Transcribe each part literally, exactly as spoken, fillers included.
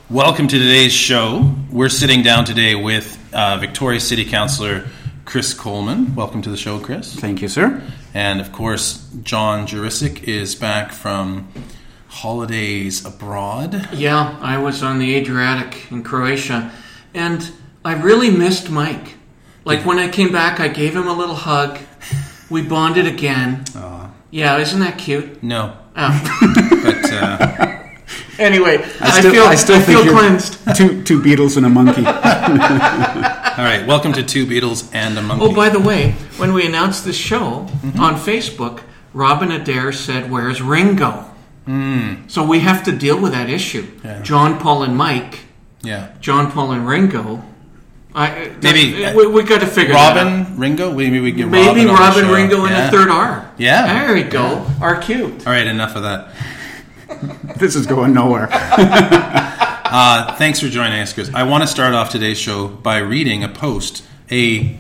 Welcome to today's show. We're sitting down today with uh, Victoria City Councillor Chris Coleman. Welcome to the show, Chris. Thank you, sir. And, of course, John Jurisic is back from holidays abroad. Yeah, I was on the Adriatic in Croatia, and I really missed Mike. Like, when I came back, I gave him a little hug. We bonded again. Aww. Yeah, isn't that cute? No. Oh. But... Uh, Anyway, I, still, I feel, I still I think feel you're cleansed. Two, two Beatles and a monkey. all right, welcome to Two Beatles and a Monkey. Oh, by the way, when we announced this show mm-hmm. on Facebook, Robin Adair said, "Where's Ringo?" Mm. So we have to deal with that issue. Yeah. John, Paul, and Mike. Yeah. John, Paul, and Ringo. I, Maybe we, we got to figure Robin, that out. Ringo. Maybe we get Maybe Robin, on Robin, the show. Ringo, and yeah. the third R. Yeah. There we go. Yeah. R cubed. All right, enough of that. This is going nowhere. uh, thanks for joining us, Chris. I want to start off today's show by reading a post, a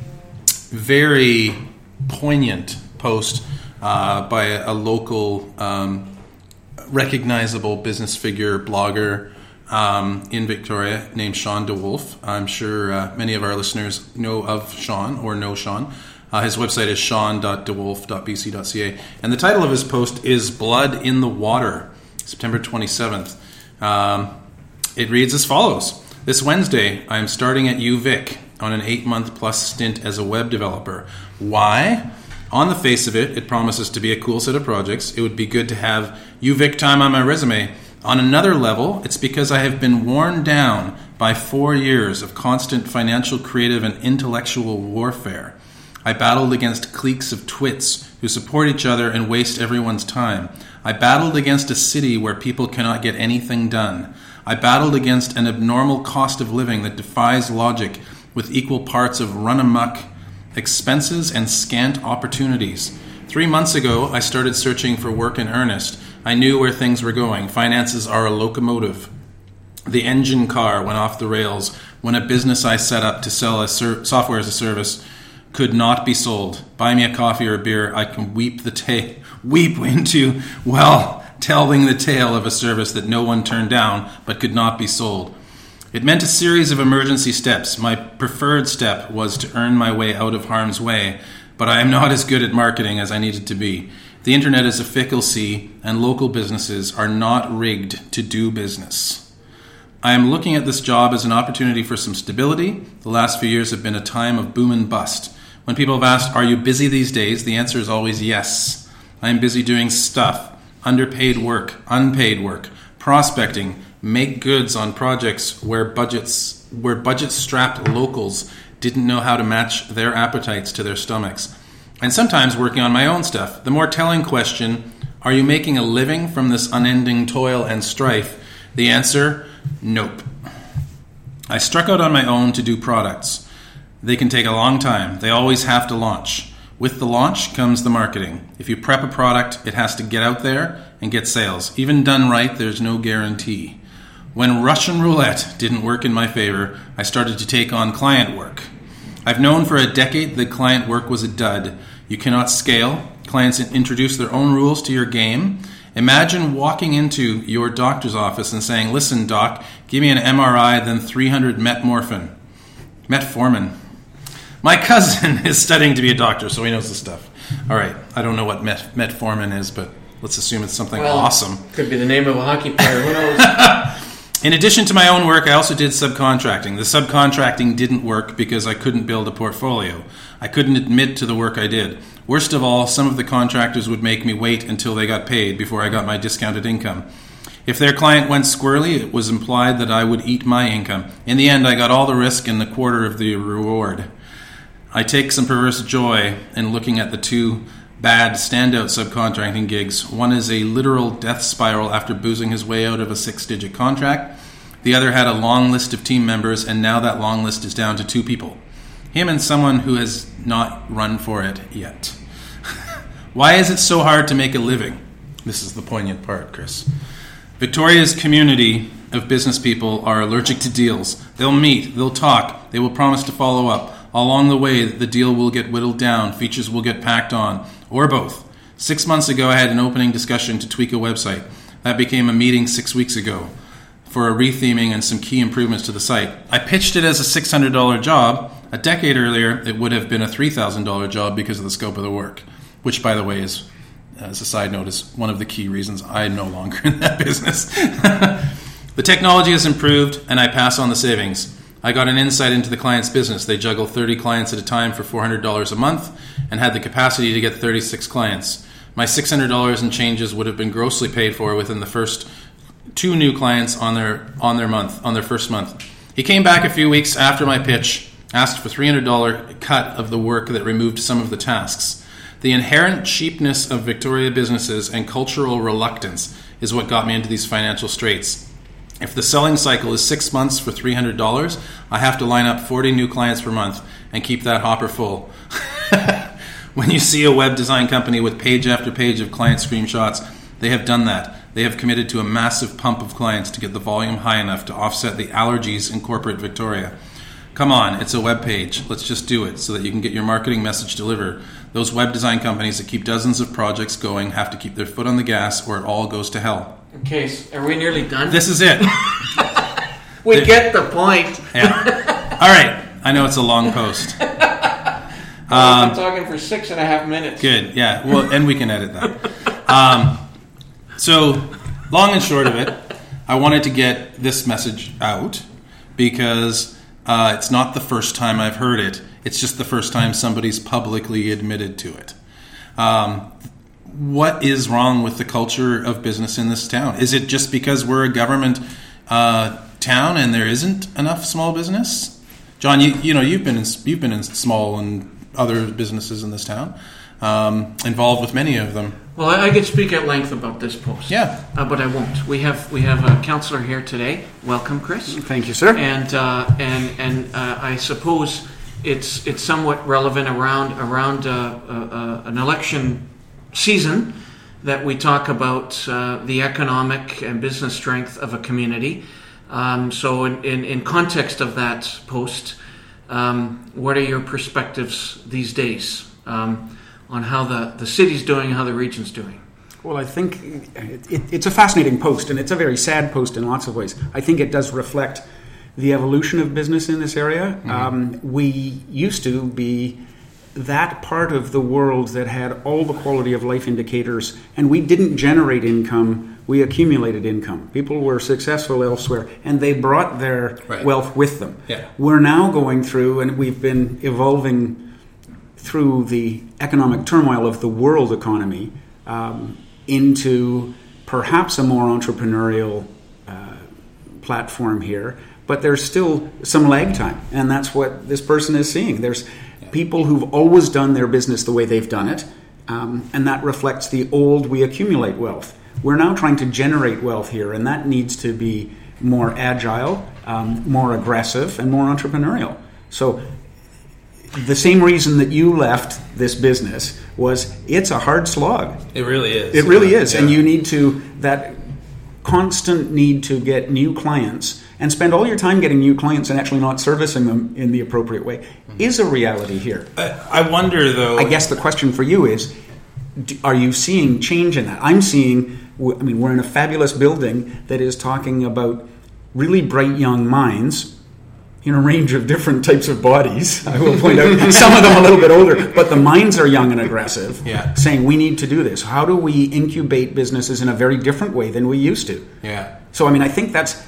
very poignant post uh, by a, a local, um, recognizable business figure, blogger um, in Victoria named Sean DeWolf. I'm sure uh, many of our listeners know of Sean or know Sean. Uh, his website is sean dot de wolf dot b c dot c a. And the title of his post is Blood in the Water, September twenty-seventh. Um, it reads as follows. This Wednesday, I am starting at U Vic on an eight-month plus stint as a web developer. Why? On the face of it, it promises to be a cool set of projects. It would be good to have U Vic time on my resume. On another level, it's because I have been worn down by four years of constant financial, creative, and intellectual warfare. I battled against cliques of twits who support each other and waste everyone's time. I battled against a city where people cannot get anything done. I battled against an abnormal cost of living that defies logic with equal parts of run-amok expenses and scant opportunities. Three months ago, I started searching for work in earnest. I knew where things were going. Finances are a locomotive. The engine car went off the rails when a business I set up to sell a ser- software as a service could not be sold. Buy me a coffee or a beer, I can weep the ta- weep into, well, telling the tale of a service that no one turned down but could not be sold. It meant a series of emergency steps. My preferred step was to earn my way out of harm's way, but I am not as good at marketing as I needed to be. The internet is a fickle sea, and local businesses are not rigged to do business. I am looking at this job as an opportunity for some stability. The last few years have been a time of boom and bust. When people have asked, are you busy these days? The answer is always yes. I am busy doing stuff, underpaid work, unpaid work, prospecting, make goods on projects where budgets, where budget-strapped locals didn't know how to match their appetites to their stomachs. And sometimes working on my own stuff. The more telling question, are you making a living from this unending toil and strife? The answer, nope. I struck out on my own to do products. They can take a long time. They always have to launch. With the launch comes the marketing. If you prep a product, it has to get out there and get sales. Even done right, there's no guarantee. When Russian roulette didn't work in my favor, I started to take on client work. I've known for a decade that client work was a dud. You cannot scale. Clients introduce their own rules to your game. Imagine walking into your doctor's office and saying, listen, doc, give me an M R I, then three hundred metmorphin. Metformin. My cousin is studying to be a doctor, so he knows the stuff. All right, I don't know what met, metformin is, but let's assume it's something well, awesome. Could be the name of a hockey player. Who knows? In addition to my own work, I also did subcontracting. The subcontracting didn't work because I couldn't build a portfolio. I couldn't admit to the work I did. Worst of all, some of the contractors would make me wait until they got paid before I got my discounted income. If their client went squirrely, it was implied that I would eat my income. In the end, I got all the risk and the quarter of the reward. I take some perverse joy in looking at the two bad standout subcontracting gigs. One is a literal death spiral after boozing his way out of a six-digit contract. The other had a long list of team members, and now that long list is down to two people. Him and someone who has not run for it yet. Why is it so hard to make a living? This is the poignant part, Chris. Victoria's community of business people are allergic to deals. They'll meet, they'll talk, they will promise to follow up. Along the way, the deal will get whittled down, features will get packed on, or both. Six months ago, I had an opening discussion to tweak a website. That became a meeting six weeks ago. for a retheming and some key improvements to the site. I pitched it as a six hundred dollars job. A decade earlier, it would have been a three thousand dollars job because of the scope of the work, which, by the way, is, as a side note, is one of the key reasons I'm no longer in that business. The technology has improved, and I pass on the savings. I got an insight into the client's business. They juggle thirty clients at a time for four hundred dollars a month and had the capacity to get thirty-six clients. My six hundred dollars in changes would have been grossly paid for within the first two new clients on their on their month on their first month. He came back a few weeks after my pitch, asked for three hundred dollars cut of the work that removed some of the tasks. The inherent cheapness of Victoria businesses and cultural reluctance is what got me into these financial straits. If the selling cycle is six months for three hundred dollars, I have to line up forty new clients per month and keep that hopper full. When you see a web design company with page after page of client screenshots, they have done that. They have committed to a massive pump of clients to get the volume high enough to offset the allergies in corporate Victoria. Come on, it's a web page. Let's just do it so that you can get your marketing message delivered. Those web design companies that keep dozens of projects going have to keep their foot on the gas or it all goes to hell. Okay, so are we nearly done? This is it. we the, get the point. Yeah. All right. I know it's a long post. Um, I'm talking for six and a half minutes. Good, yeah. Well, and we can edit that. Um, so, long and short of it, I wanted to get this message out because uh, it's not the first time I've heard it. It's just the first time somebody's publicly admitted to it. Um, what is wrong with the culture of business in this town? Is it just because we're a government uh, town and there isn't enough small business? John, you you know you've been in, you've been in small and other businesses in this town, um, involved with many of them. Well, I, I could speak at length about this post. Yeah, uh, but I won't. We have we have a councillor here today. Welcome, Chris. Thank you, sir. And uh, and and uh, I suppose it's it's somewhat relevant around around uh, uh, uh, an election season that we talk about uh, the economic and business strength of a community. Um, so, in, in in context of that post. Um, what are your perspectives these days um, on how the, the city's doing, how the region's doing? Well, I think it, it, it's a fascinating post, and it's a very sad post in lots of ways. I think it does reflect the evolution of business in this area. Mm-hmm. Um, we used to be that part of the world that had all the quality of life indicators, and we didn't generate income, we accumulated income. People were successful elsewhere, and they brought their right. wealth with them. Yeah. We're now going through, and we've been evolving through the economic turmoil of the world economy um, into perhaps a more entrepreneurial uh, platform here, but there's still some lag time, and that's what this person is seeing. There's people who've always done their business the way they've done it, um, and that reflects the old we accumulate wealth. We're now trying to generate wealth here, and that needs to be more agile, um, more aggressive, and more entrepreneurial. So the same reason that you left this business was it's a hard slog. It really is. It really yeah. is, Yeah. and you need to, that constant need to get new clients and spend all your time getting new clients and actually not servicing them in the appropriate way mm-hmm. is a reality here. I, I wonder, though... I guess the question for you is, are you seeing change in that? I'm seeing, I mean, we're in a fabulous building that is talking about really bright young minds in a range of different types of bodies. I will point out some of them a little bit older, but the minds are young and aggressive, yeah. saying we need to do this. How do we incubate businesses in a very different way than we used to? Yeah. So, I mean, I think that's,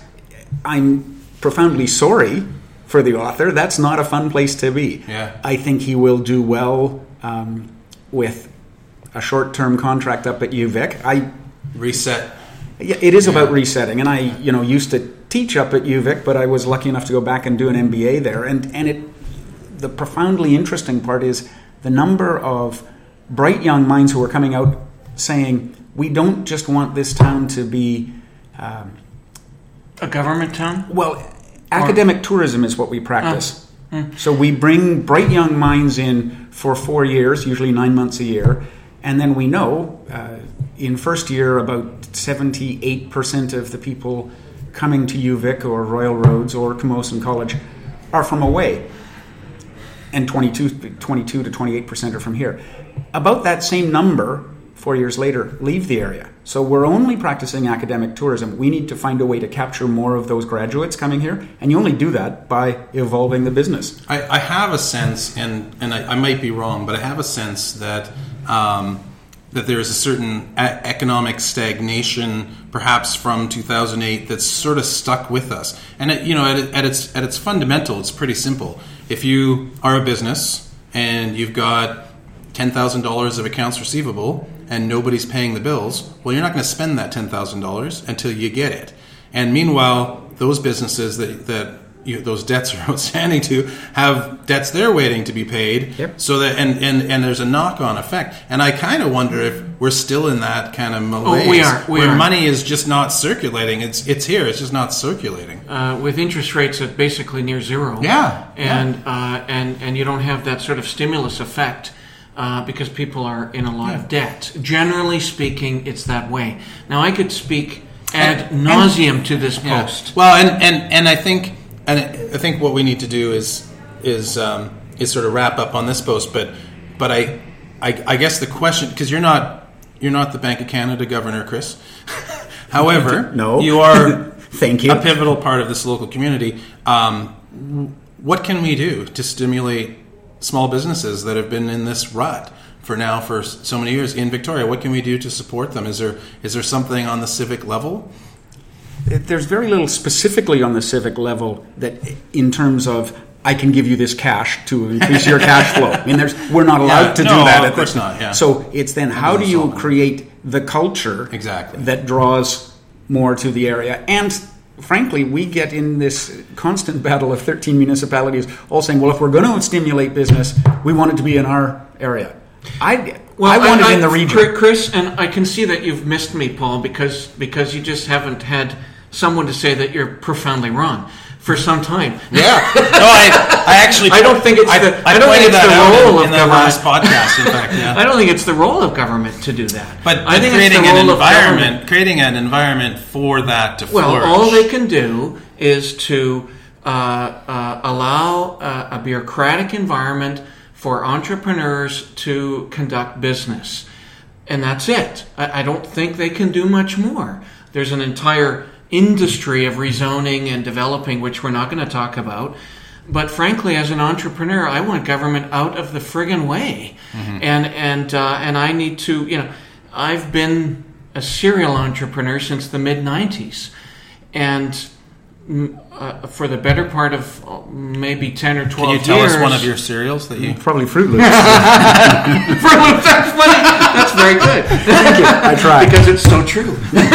I'm profoundly sorry for the author. That's not a fun place to be. Yeah. I think he will do well um, with a short-term contract up at U Vic. I reset. Yeah, it is yeah. about resetting, and I, you know, used to teach up at U Vic, but I was lucky enough to go back and do an M B A there. And and it, the profoundly interesting part is the number of bright young minds who are coming out saying, we don't just want this town to be um, a government town. Well, academic or, tourism is what we practice. Uh, mm. So we bring bright young minds in for four years, usually nine months a year. And then we know uh, in first year about seventy-eight percent of the people coming to U Vic or Royal Roads or Camosun College are from away. And twenty-two, twenty-two to twenty-eight percent are from here. About that same number four years later, leave the area. So we're only practicing academic tourism. We need to find a way to capture more of those graduates coming here, and you only do that by evolving the business. I, I have a sense, and, and I, I might be wrong, but I have a sense that um, that there is a certain a- economic stagnation, perhaps from two thousand eight, that's sort of stuck with us. And it, you know, at, at its at its fundamental, it's pretty simple. If you are a business and you've got ten thousand dollars of accounts receivable and nobody's paying the bills, well, you're not going to spend that ten thousand dollars until you get it. And meanwhile, those businesses that, that you, those debts are outstanding to have debts they're waiting to be paid. Yep. So that and, and, and there's a knock-on effect. And I kind of wonder if we're still in that kind of malaise Oh, we are. We where are. money is just not circulating. It's it's here. It's just not circulating. Uh, with interest rates at basically near zero. Yeah, And uh, and and you don't have that sort of stimulus effect uh, because people are in a lot Yeah. of debt. Generally speaking, it's that way. Now, I could speak ad And- nauseum to this Yeah. post. Well, and, and, and I think and I think what we need to do is is um, is sort of wrap up on this post. But but I I, I guess the question, because you're not you're not the Bank of Canada governor, Chris. However, No. you are Thank you. a pivotal part of this local community. Um, what can we do to stimulate small businesses that have been in this rut for now for so many years in Victoria? What can we do to support them? Is there is there something on the civic level? There's very little specifically on the civic level that, in terms of, I can give you this cash to increase your cash flow. I mean, there's, we're not allowed Yeah, to no, do that. of at course the- not, yeah. So it's then, how do doesn't you solve it. create the culture Exactly. that draws more to the area? And frankly, we get in this constant battle of thirteen municipalities all saying, well, if we're going to stimulate business, we want it to be in our area. I, I want it in the region. Chris, and I can see that you've missed me, Paul, because because you just haven't had someone to say that you're profoundly wrong for some time. Yeah. No, I, I actually. I don't think it's I, the- I I don't pointed think it's that the out role in, of in the government. last podcast. In fact, yeah. I don't think it's the role of government to do that. But, I but think creating it's the an role of government. environment, creating an environment for that to Well, flourish. all they can do is to uh, uh, allow uh, a bureaucratic environment for entrepreneurs to conduct business. And that's it. I, I don't think they can do much more. There's an entire industry of rezoning and developing, which we're not going to talk about. But frankly, as an entrepreneur, I want government out of the friggin' way. Mm-hmm. And and uh, and I need to, you know, I've been a serial entrepreneur since the mid nineties. And uh, for the better part of uh, maybe ten or twelve years... Can you tell us one of your cereals that you... Probably Fruit Loops. Fruit Loops, that's funny. That's very good. Thank you. I tried. Because it's so true.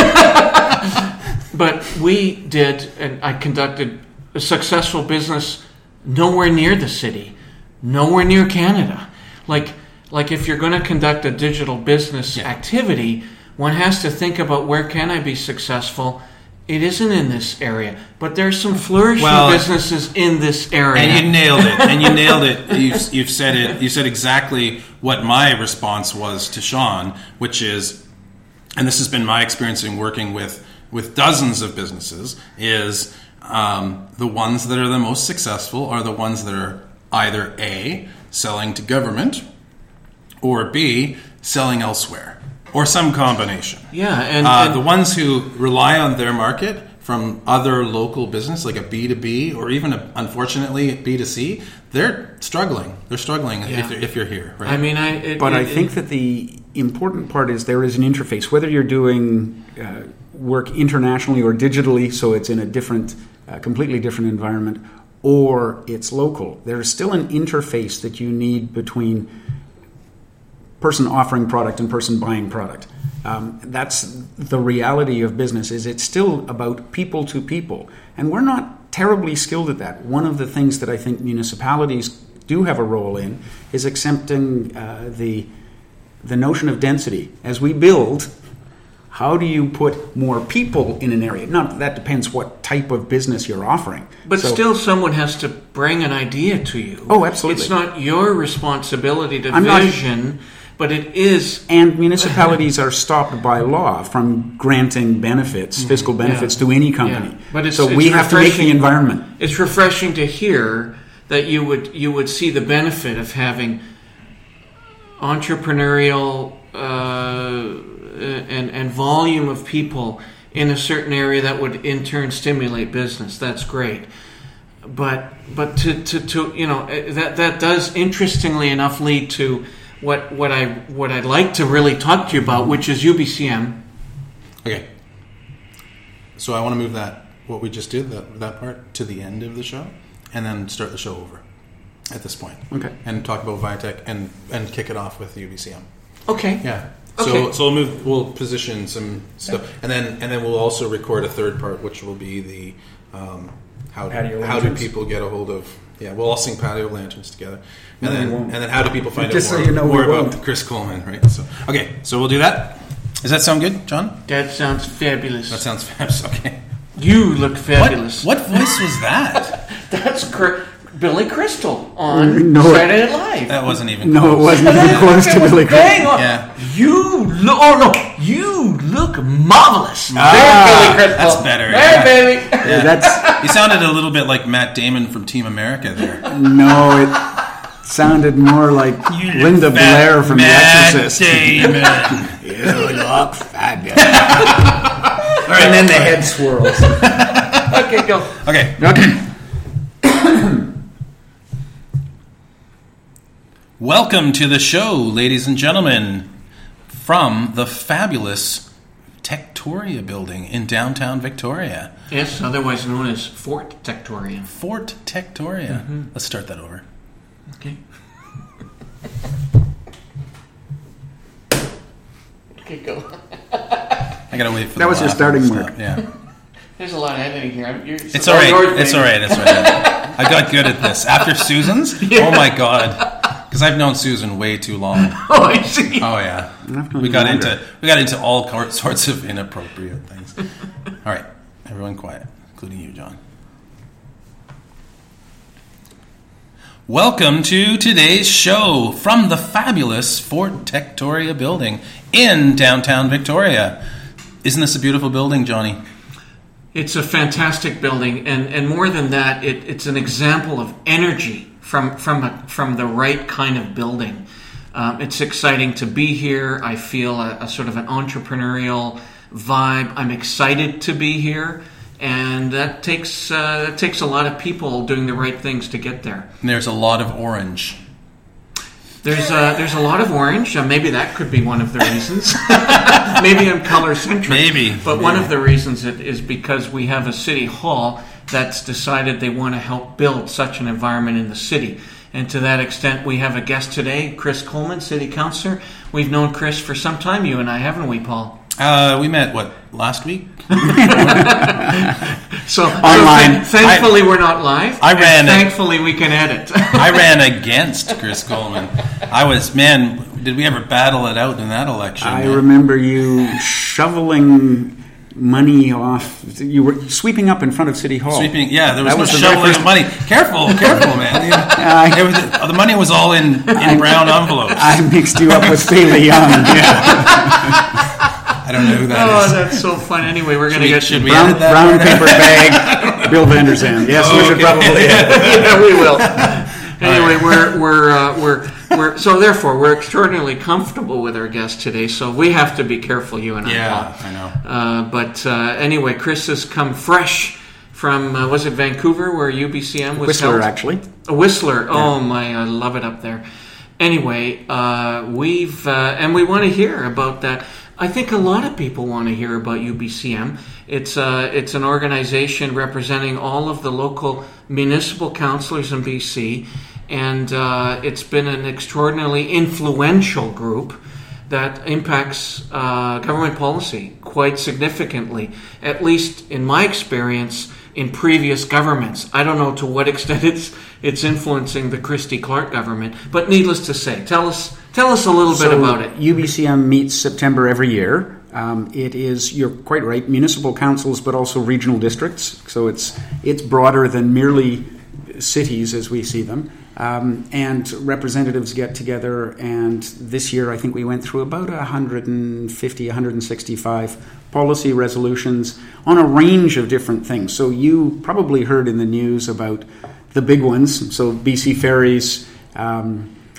But we did, and I conducted a successful business nowhere near the city, nowhere near Canada. Like, like if you're going to conduct a digital business Yeah. activity, one has to think about where can I be successful. It isn't in this area, but there's some flourishing Well, businesses in this area. And you nailed it. And you nailed it. You've, you've said it. You said exactly what my response was to Sean, which is, and this has been my experience in working with, with dozens of businesses, is um, the ones that are the most successful are the ones that are either A, selling to government, or B, selling elsewhere, or some combination. Yeah, and, Uh, and the ones who rely on their market from other local business, like a B two B or even, a, unfortunately, B two C, they're struggling. They're struggling Yeah. if, if you're here, right? I mean, I. It, But it, I think that the important part is there is an interface, whether you're doing uh, work internationally or digitally, so it's in a different, uh, completely different environment, or it's local. There's still an interface that you need between person offering product and person buying product. Um, that's the reality of business. Is it's still about people to people, and we're not terribly skilled at that. One of the things that I think municipalities do have a role in is accepting uh, the the notion of density. As we build, how do you put more people in an area? Now, that depends what type of business you're offering. But So- still, someone has to bring an idea to you. Oh, absolutely. It's not your responsibility to I'm not- vision, but it is. And municipalities are stopped by law from granting benefits, fiscal benefits, Yeah. to any company. Yeah. But it's- so it's we have to make the refreshing- environment. It's refreshing to hear that you would you would see the benefit of having entrepreneurial and, and volume of people in a certain area that would in turn stimulate business. That's great. But but to, to, to you know that that does interestingly enough lead to what what I what I'd like to really talk to you about, which is U B C M. Okay. So I want to move that what we just did that that part to the end of the show, and then start the show over at this point. Okay. And talk about Viatec and and kick it off with U B C M. Okay. Yeah. Okay. So so we'll move. We'll position some stuff, yeah. and then and then we'll also record a third part, which will be the. Um, How do, how do people get a hold of? Yeah, we'll all sing Patio Lanterns together, and no, then and then how do people find Just out more, so you know, more about Chris Coleman? Right. So okay, so we'll do that. Does that sound good, John? That sounds fabulous. That sounds fabulous. Okay. You look fabulous. What, what voice was that? That's cr- Billy Crystal on no, Saturday Night Live. That wasn't even. No, close. it wasn't even close to Billy Crystal. Yeah. You look. Oh no, you look marvelous. Ah, there, Billy Crystal. That's better. There, Yeah. baby. Yeah, that's. You sounded a little bit like Matt Damon from Team America there. No, it sounded more like Linda Blair from Matt The Exorcist. Damon. You look fabulous. All right, and then the head swirls. Okay, go. Okay. Okay. Welcome to the show, ladies and gentlemen, from the fabulous Tectoria building in downtown Victoria. Yes, otherwise known as Fort Tectoria. Fort Tectoria. Mm-hmm. Let's start that over. Okay. Okay, go. I gotta wait for that was your starting mark. Yeah. There's a lot of editing here. You're, it's all right. Yours, it's all right. It's all right. I got good at this. After Susan's? Yeah. Oh my god. Because I've known Susan way too long. Oh, I see. Oh yeah. We got longer. into we got into all sorts of inappropriate things. All right, everyone quiet, including you, John. Welcome to today's show from the fabulous Fort Tectoria building in downtown Victoria. Isn't this a beautiful building, Johnny? It's a fantastic building, and, and more than that, it, it's an example of energy from from a, from the right kind of building. Um, it's exciting to be here. I feel a, a sort of an entrepreneurial vibe. I'm excited to be here, and that takes uh, that takes a lot of people doing the right things to get there. And there's a lot of orange. There's a, there's a lot of orange. Uh, maybe that could be one of the reasons. Maybe I'm color centric. Maybe. But maybe. one of the reasons it is because we have a city hall that's decided they want to help build such an environment in the city. And to that extent, we have a guest today, Chris Coleman, City Councillor. We've known Chris for some time, you and I, haven't we, Paul? Uh, we met, what, last week? so, Online. so th- thankfully, I, we're not live. I ran. Thankfully, we can edit. I ran against Chris Coleman. I was, man, did we ever battle it out in that election? I man? remember you shoveling money off. You were sweeping up in front of City Hall. Sweeping, yeah, there was that no was the shoveling first... of money. Careful, careful, man. uh, it was, the money was all in, in brown envelopes. I mixed you up with Fairly Young. Yeah. I don't know who that oh, is. Oh, that's so fun. Anyway, we're going to get should we brown, edit that brown paper bag. Bill Vanderzand. Yes, oh, we should okay. probably. Yeah, we will. Anyway, we're we're uh, we're we're so therefore we're extraordinarily comfortable with our guest today. So we have to be careful, you and I. Yeah, I know. Uh, but uh, anyway, Chris has come fresh from uh, was it Vancouver where U B C M was Whistler, held? actually. A Whistler. Oh my, I love it up there. Anyway, uh, we've uh, and we want to hear about that. I think a lot of people want to hear about U B C M. It's uh, it's an organization representing all of the local municipal councillors in B C, and uh, it's been an extraordinarily influential group that impacts uh, government policy quite significantly, at least in my experience in previous governments. I don't know to what extent it's it's influencing the Christy Clark government, but needless to say, tell us tell us a little so bit about it. U B C M meets September every year. Um, it is, you're quite right, municipal councils, but also regional districts. So it's it's broader than merely cities as we see them. Um, and representatives get together, and this year I think we went through about one hundred fifty, one hundred sixty-five policy resolutions on a range of different things. So you probably heard in the news about the big ones, so B C Ferries, um,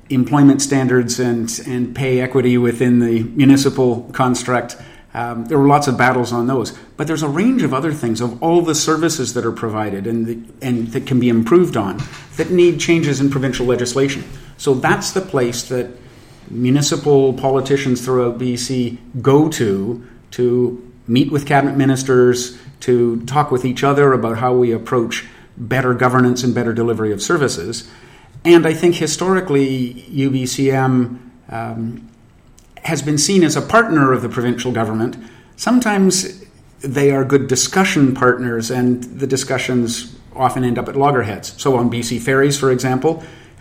employment standards and, and pay equity within the municipal construct. Um, there were lots of battles on those. But there's a range of other things, of all the services that are provided and, the, and that can be improved on, that need changes in provincial legislation. So that's the place that municipal politicians throughout B C go to to meet with cabinet ministers, to talk with each other about how we approach better governance and better delivery of services. And I think historically U B C M um, has been seen as a partner of the provincial government. Sometimes they are good discussion partners, and the discussions often end up at loggerheads. So on B C Ferries, for example.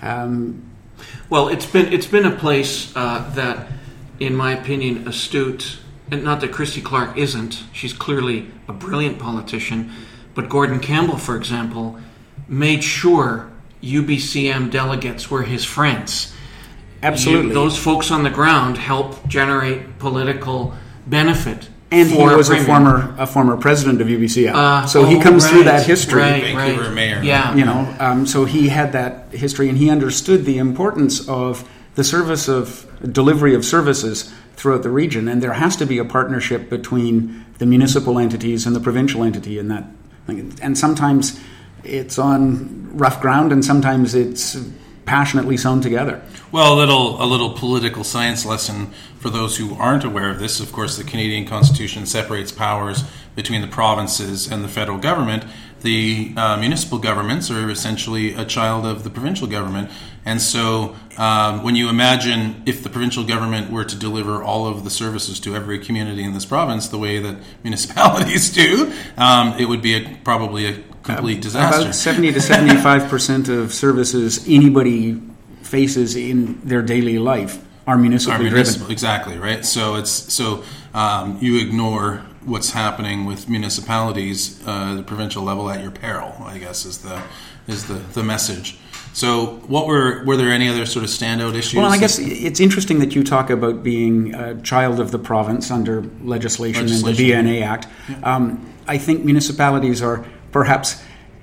Um, well, it's been it's been a place uh, that, in my opinion, astute. And not that Christy Clark isn't. She's clearly a brilliant politician. But Gordon Campbell, for example, made sure U B C M delegates were his friends. Absolutely. You, those folks on the ground help generate political benefit. And he was a, a former a former president of U B C M. Uh, so oh, he comes right, through that history. Right, Vancouver right. mayor. Yeah. You know, um, so he had that history, and he understood the importance of the service of delivery of services throughout the region, and there has to be a partnership between the municipal entities and the provincial entity in that. And sometimes it's on rough ground, and sometimes it's passionately sewn together. Well, a little a little political science lesson for those who aren't aware of this. Of course, the Canadian Constitution separates powers between the provinces and the federal government. The uh, municipal governments are essentially a child of the provincial government. And so um, when you imagine if the provincial government were to deliver all of the services to every community in this province the way that municipalities do, um, it would be a, probably a complete disaster. About seventy to seventy-five percent of services anybody faces in their daily life are municipally are municipal, driven. Exactly, right? So it's so um, you ignore what's happening with municipalities, uh, the provincial level, at your peril, I guess, is the is the, the message. So, what were were there any other sort of standout issues? Well, I guess it's interesting that you talk about being a child of the province under legislation, legislation. and the B N A Act. Yeah. Um, I think municipalities are perhaps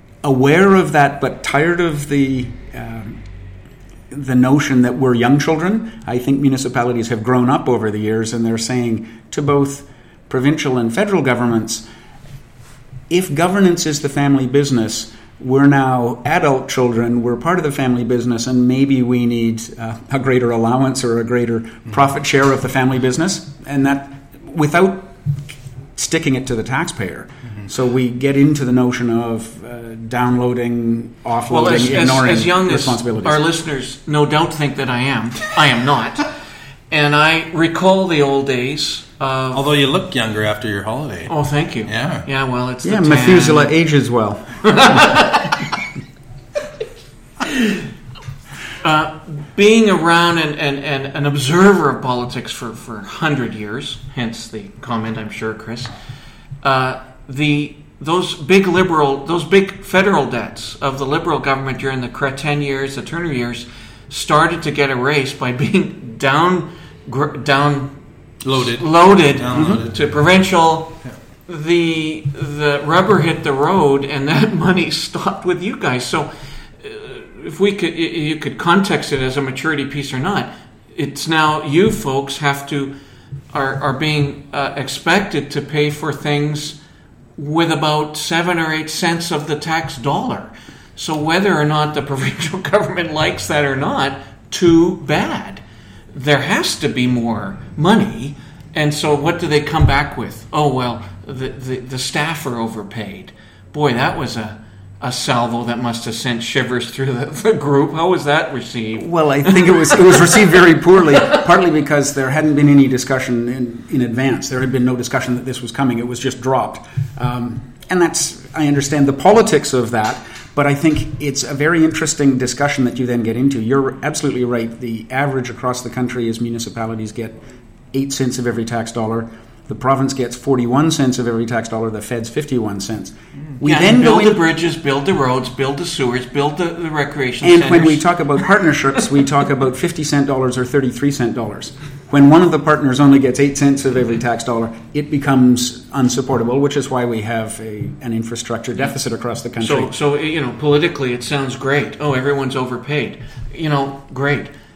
aware of that, but tired of the um, the notion that we're young children. I think municipalities have grown up over the years, and they're saying to both provincial and federal governments, if governance is the family business, we're now adult children, we're part of the family business, and maybe we need uh, a greater allowance or a greater mm-hmm. profit share of the family business, and that without sticking it to the taxpayer. Mm-hmm. So we get into the notion of uh, downloading, offloading, well, as, ignoring as, as young responsibilities. As our listeners no doubt think that I am. I am not. And I recall the old days. Of, Although you look younger after your holiday. Oh, thank you. Yeah. Yeah, well, it's yeah, the Methuselah ages well. uh, being around and, and, and an observer of politics for, for one hundred years, hence the comment, I'm sure, Chris, uh, the those big liberal, those big federal debts of the Liberal government during the Cretin years, the Turner years, started to get erased by being down down loaded, loaded Downloaded. to provincial. Yeah. The the rubber hit the road, and that money stopped with you guys. So, uh, if we could, you could context it as a maturity piece or not. It's now you folks have to are are being uh, expected to pay for things with about seven or eight cents of the tax dollar. So whether or not the provincial government likes that or not, too bad. There has to be more money. And so what do they come back with? Oh, well, the, the, the staff are overpaid. Boy, that was a, a salvo that must have sent shivers through the, the group. How was that received? Well, I think it was it was received very poorly, partly because there hadn't been any discussion in, in advance. There had been no discussion that this was coming. It was just dropped. Um, and that's, I understand the politics of that. But I think it's a very interesting discussion that you then get into. You're absolutely right. The average across the country is municipalities get eight cents of every tax dollar. The province gets forty-one cents of every tax dollar. The feds fifty-one cents. We yeah, then build go the bridges, build the roads, build the sewers, build the, the recreation and centers. When we talk about partnerships, we talk about fifty cent dollars or thirty-three cent dollars. When one of the partners only gets eight cents of every tax dollar, it becomes unsupportable, which is why we have a, an infrastructure deficit across the country. So, so, you know, politically it sounds great. Oh, everyone's overpaid. You know, great.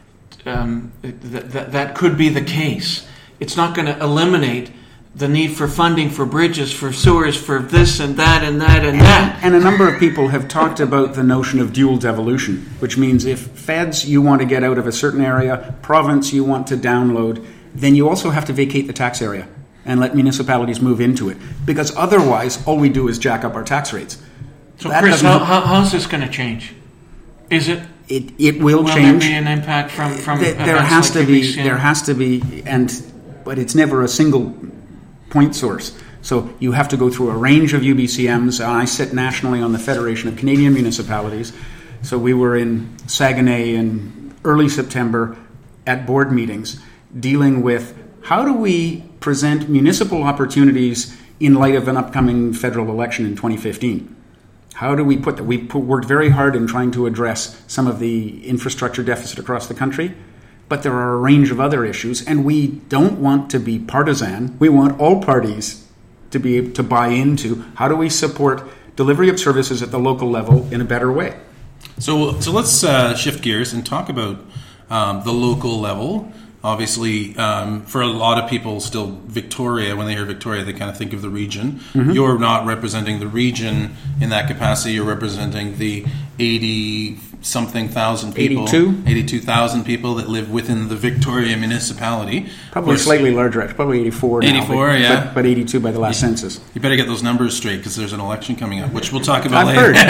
um, th- th- that could be the case. It's not going to eliminate the need for funding for bridges, for sewers, for this and that and that and, and that. And a number of people have talked about the notion of dual devolution, which means if feds you want to get out of a certain area, province you want to download, then you also have to vacate the tax area and let municipalities move into it. Because otherwise, all we do is jack up our tax rates. So, that Chris, how, how, how's this going to change? Is it? It it will, will change. Will there be an impact from from there, there has like to be U B C M? There has to be, and but it's never a single point source. So you have to go through a range of U B C Ms. I sit nationally on the Federation of Canadian Municipalities. So we were in Saguenay in early September at board meetings dealing with how do we present municipal opportunities in light of an upcoming federal election in twenty fifteen. How do we put that? We put, worked very hard in trying to address some of the infrastructure deficit across the country, but there are a range of other issues, and we don't want to be partisan. We want all parties to be able to buy into how do we support delivery of services at the local level in a better way. So, so let's uh, shift gears and talk about um, the local level. Obviously, um, for a lot of people, still Victoria, when they hear Victoria, they kind of think of the region. Mm-hmm. You're not representing the region in that capacity. You're representing the eighty-something thousand people. eighty-two? eighty-two thousand people that live within the Victoria municipality. Probably slightly larger, actually. Probably eighty-four now. eighty-four, but, yeah. But, but eighty-two by the last you, census. You better get those numbers straight because there's an election coming up, which we'll talk about I've later.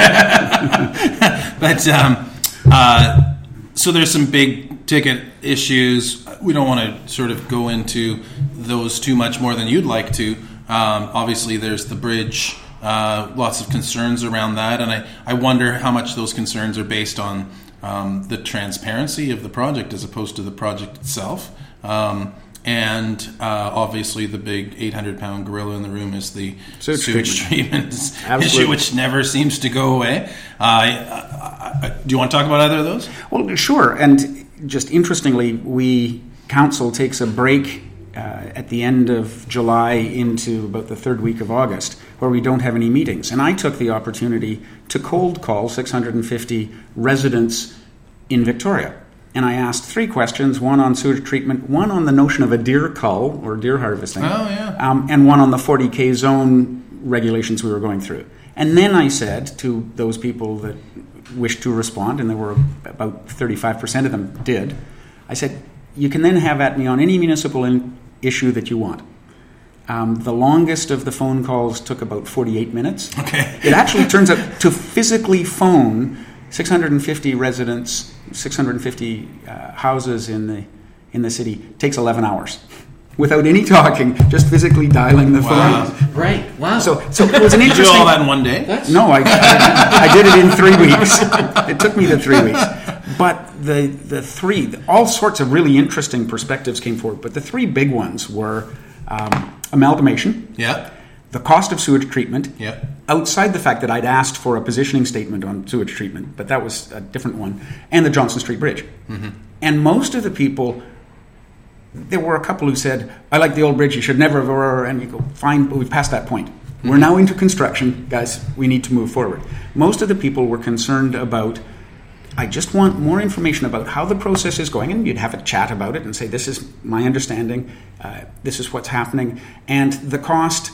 heard. But, um, uh, so there's some big ticket issues. We don't want to sort of go into those too much more than you'd like to. Um, obviously, there's the bridge, uh, lots of concerns around that, and I, I wonder how much those concerns are based on um, the transparency of the project as opposed to the project itself. Um, and uh, obviously, the big eight hundred pound gorilla in the room is the sewage, sewage treatment issue, which never seems to go away. Uh, I, I, do you want to talk about either of those? Well, sure. And just interestingly, we council takes a break uh, at the end of July into about the third week of August, where we don't have any meetings. And I took the opportunity to cold call six hundred fifty residents in Victoria. And I asked three questions, one on sewage treatment, one on the notion of a deer cull or deer harvesting, oh, yeah. um, and one on the forty K zone regulations we were going through. And then I said to those people that wished to respond, and there were about thirty-five percent of them did, I said, you can then have at me on any municipal in- issue that you want. Um, the longest of the phone calls took about forty-eight minutes. Okay. It actually turns out to physically phone six hundred fifty residents, six hundred fifty uh, houses in the in the city takes eleven hours. Without any talking, just physically dialing the wow. phone. Right, wow. So, so it was an interesting... Did you do all that in one day? That's... No, I, I, I did it in three weeks. It took me the three weeks. But the the three, all sorts of really interesting perspectives came forward. But the three big ones were um, amalgamation, Yeah. the cost of sewage treatment, Yeah. outside the fact that I'd asked for a positioning statement on sewage treatment, but that was a different one, and the Johnson Street Bridge. Mm-hmm. And most of the people... There were a couple who said, I like the old bridge, you should never have, and you go, fine, but we've passed that point. Mm-hmm. We're now into construction, guys, we need to move forward. Most of the people were concerned about, I just want more information about how the process is going, and you'd have a chat about it and say, this is my understanding, uh, this is what's happening, and the cost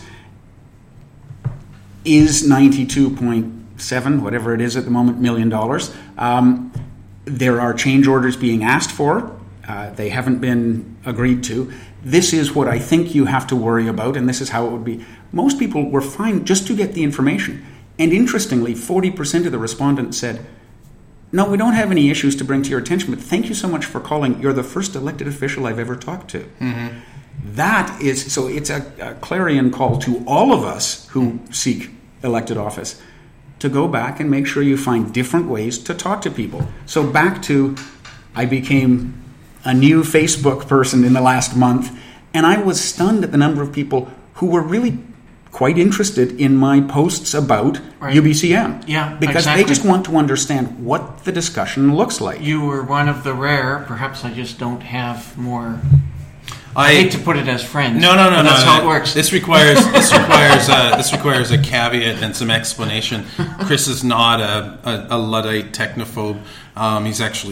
is ninety-two point seven, whatever it is at the moment, million dollars. Um, there are change orders being asked for. Uh, they haven't been agreed to. This is what I think you have to worry about, and this is how it would be. Most people were fine just to get the information. And interestingly, forty percent of the respondents said, no, we don't have any issues to bring to your attention, but thank you so much for calling. You're the first elected official I've ever talked to. Mm-hmm. That is, so it's a, a clarion call to all of us who seek elected office to go back and make sure you find different ways to talk to people. So back to, I became a new Facebook person in the last month, and I was stunned at the number of people who were really quite interested in my posts about right. U B C M. Yeah, because exactly. they just want to understand what the discussion looks like. You were one of the rare, perhaps I just don't have more... I, I hate to put it as friends. No, no, no, but no. That's no, how it works. This requires this requires uh, this requires a caveat and some explanation. Chris is not a, a, a Luddite technophobe. Um, he's actually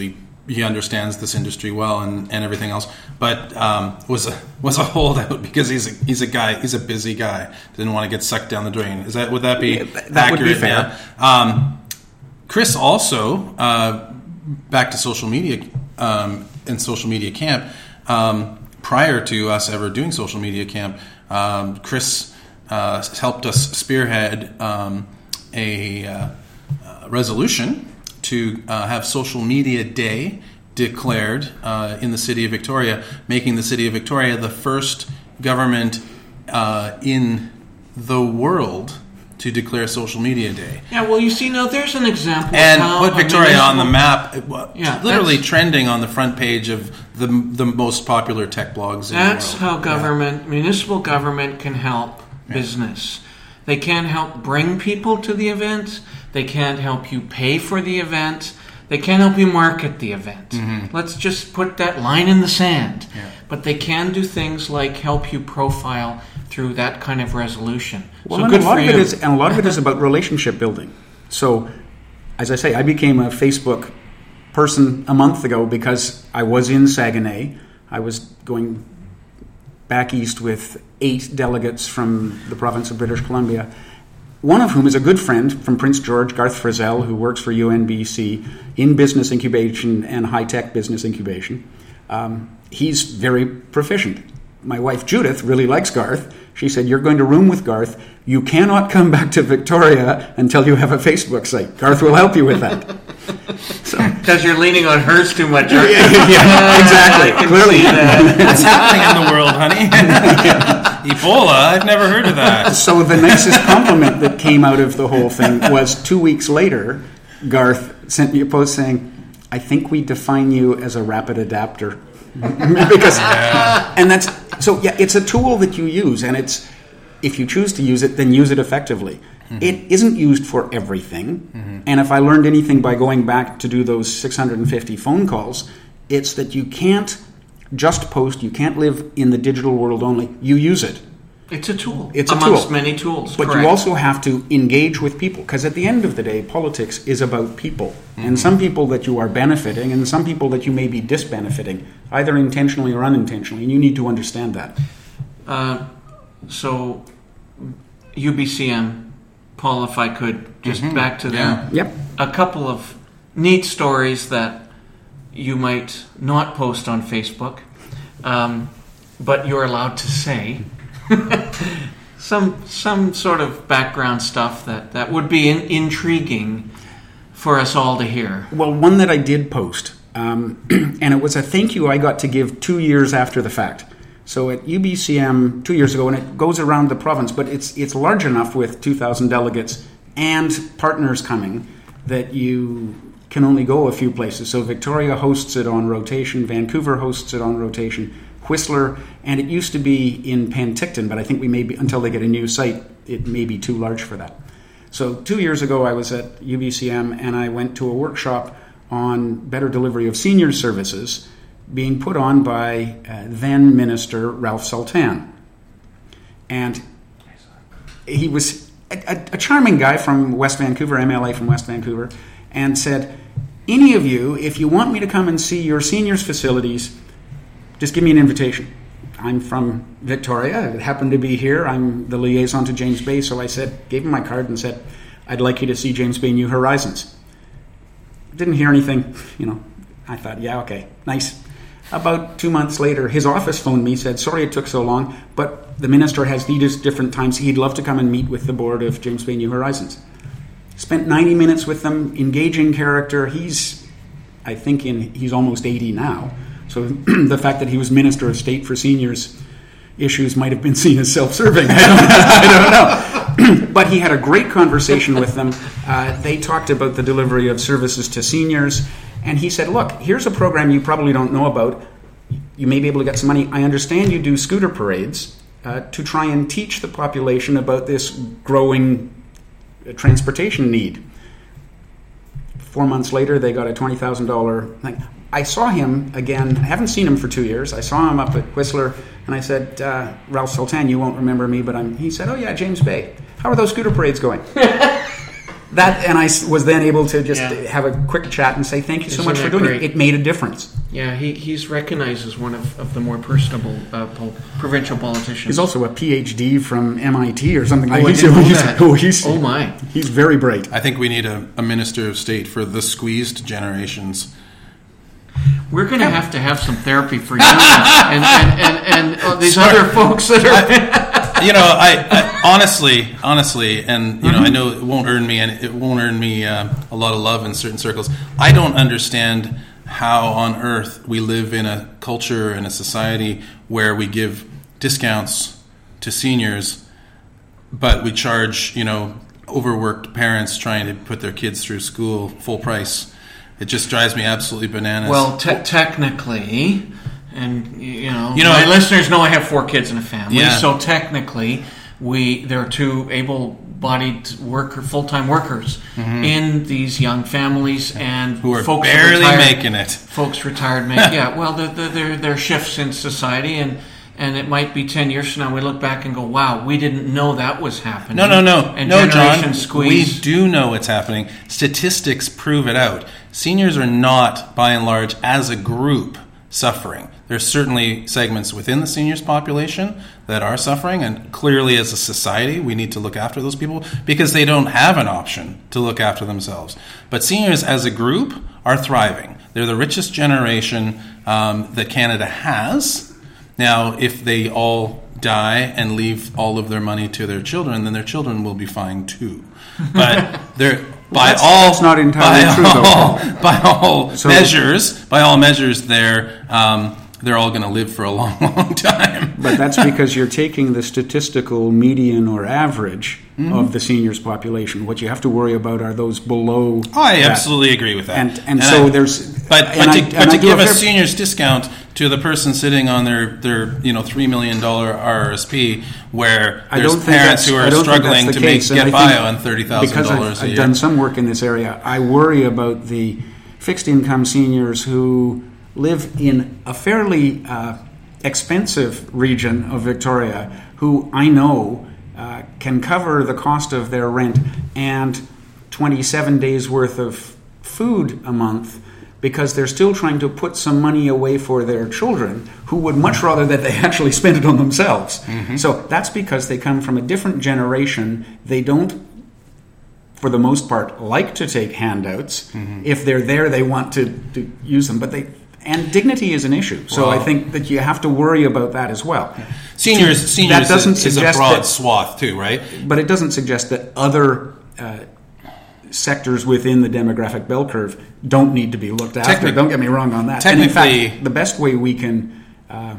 he understands this industry well and, and everything else, but um, was a was a holdout because he's a, he's a guy he's a busy guy, didn't want to get sucked down the drain. Is that would that be yeah, that accurate? Would be fair. Yeah. Um, Chris also uh, back to social media um, and social media camp. Um, prior to us ever doing social media camp, um, Chris uh, helped us spearhead um, a uh, uh, resolution to uh, have Social Media Day declared uh, in the city of Victoria, making the city of Victoria the first government uh, in the world to declare Social Media Day. Yeah, well, you see, now there's an example. And of how put Victoria on the map, yeah, literally trending on the front page of the the most popular tech blogs in That's the world. how government, yeah. municipal government can help yeah. business. They can help bring people to the event. They can't help you pay for the event. They can't help you market the event. Mm-hmm. Let's just put that line in the sand. Yeah. But they can do things like help you profile through that kind of resolution. Well, so and good a lot for of you. It is, and a lot of it is about relationship building. So, as I say, I became a Facebook person a month ago because I was in Saguenay. I was going back east with eight delegates from the province of British Columbia, one of whom is a good friend from Prince George, Garth Frizzell, who works for U N B C in business incubation and high-tech business incubation. Um, he's very proficient. My wife, Judith, really likes Garth. She said, you're going to room with Garth. You cannot come back to Victoria until you have a Facebook site. Garth will help you with that. Because so. You're leaning on hers too much, aren't you? Yeah, exactly. Clearly. That. What's happening in the world, honey? Ebola? I've never heard of that. So the nicest compliment that came out of the whole thing was two weeks later, Garth sent me a post saying, I think we define you as a rapid adapter. because yeah. And that's so yeah it's a tool that you use, and it's if you choose to use it, then use it effectively. Mm-hmm. It isn't used for everything. Mm-hmm. And if I learned anything by going back to do those six hundred fifty phone calls, it's that you can't just post, you can't live in the digital world only. You use it. It's a tool. It's a amongst tool. many tools. But correct. You also have to engage with people, because at the end of the day, politics is about people. Mm-hmm. And some people that you are benefiting and some people that you may be disbenefiting, either intentionally or unintentionally, and you need to understand that. Uh, so, U B C M, Paul, if I could, just mm-hmm. back to them. Yeah. Yep. A couple of neat stories that you might not post on Facebook, um, but you're allowed to say. some some sort of background stuff that, that would be in, intriguing for us all to hear. Well, one that I did post, um, and it was a thank you I got to give two years after the fact. So at U B C M two years ago, and it goes around the province, but it's it's large enough with two thousand delegates and partners coming that you can only go a few places. So Victoria hosts it on rotation, Vancouver hosts it on rotation, Whistler, and it used to be in Penticton, but I think we may be, until they get a new site, it may be too large for that. So two years ago, I was at U B C M, and I went to a workshop on better delivery of senior services being put on by uh, then Minister Ralph Sultan. And he was a, a, a charming guy from West Vancouver, M L A from West Vancouver, and said, any of you, if you want me to come and see your seniors facilities, just give me an invitation. I'm from Victoria. It happened to be here. I'm the liaison to James Bay. So I said, gave him my card and said, I'd like you to see James Bay New Horizons. Didn't hear anything. You know, I thought, yeah, okay, nice. About two months later, his office phoned me, said, sorry it took so long, but the minister has these different times. He'd love to come and meet with the board of James Bay New Horizons. Spent ninety minutes with them, engaging character. He's, I think, in he's almost eighty now. So the fact that he was Minister of State for Seniors issues might have been seen as self-serving. I don't, I don't know. But he had a great conversation with them. Uh, they talked about the delivery of services to seniors. And he said, look, here's a program you probably don't know about. You may be able to get some money. I understand you do scooter parades uh, to try and teach the population about this growing uh, transportation need. Four months later, they got a twenty thousand dollars thing. I saw him again. I haven't seen him for two years. I saw him up at Whistler, and I said, uh, Ralph Sultan, you won't remember me, but I'm... He said, oh, yeah, James Bay. How are those scooter parades going? that, and I s- was then able to just Yeah. have a quick chat and say thank you so Isn't much for that doing great? it. It made a difference. Yeah, he, he's recognized as one of, of the more personable uh, pol- provincial politicians. He's also a P H D from M I T or something like Oh, I that. didn't know he's, that. oh, he's, Oh, my. He's very bright. I think we need a, a minister of state for the squeezed generations. We're going to have to have some therapy for you and, and, and, and uh, these other folks that are... You know, I, I honestly, honestly, and you know, I know it won't earn me, and it won't earn me uh, a lot of love in certain circles. I don't understand how on earth we live in a culture and a society where we give discounts to seniors, but we charge, you know, overworked parents trying to put their kids through school full price. It just drives me absolutely bananas. Well, te- technically, and you know, You know, my I- listeners know I have four kids in a family, Yeah. so technically, we there are two able-bodied worker, full-time workers in these young families, and who are folks barely retired, making it. Folks retired make yeah. Well, there there there there are shifts in society, and and it might be ten years from now we look back and go, wow, we didn't know that was happening. No, no, no. And no, generation John. squeeze. We do know what's happening. Statistics prove it out. Seniors are not, by and large, as a group, suffering. There's certainly segments within the seniors population that are suffering, and clearly as a society we need to look after those people because they don't have an option to look after themselves. But seniors as a group are thriving. They're the richest generation um, that Canada has. Now, if they all die and leave all of their money to their children, then their children will be fine too. But they're... By That's- all, that's not entirely by true, though. all, by all So- measures, by all measures, they're um, they're all going to live for a long, long time. But that's because you're taking the statistical median or average Mm-hmm. of the seniors population. What you have to worry about are those below. Oh, I that. absolutely agree with that. And and, so I- there's But, and but I- to, and but I to do give a fair- senior's discount to the person sitting on their, their you know three million dollar R R S P, where I there's don't think parents that's- who I are don't think struggling that's to the make case, and get I by think on thirty thousand because dollars I've, a I've year. done some work in this area. I worry about the fixed income seniors who live in a fairly uh, expensive region of Victoria, who I know uh, can cover the cost of their rent and twenty-seven days worth of food a month, because they're still trying to put some money away for their children, who would much rather that they actually spend it on themselves. Mm-hmm. So that's because they come from a different generation. They don't, for the most part, like to take handouts. Mm-hmm. If they're there, they want to, to use them. But they and dignity is an issue. So Well- I think that you have to worry about that as well. Seniors, That seniors doesn't is, is a suggest broad that- swath too, right? But it doesn't suggest that other uh, sectors within the demographic bell curve don't need to be looked after. Technic- Don't get me wrong on that. And in technically- fact, the best way we can uh,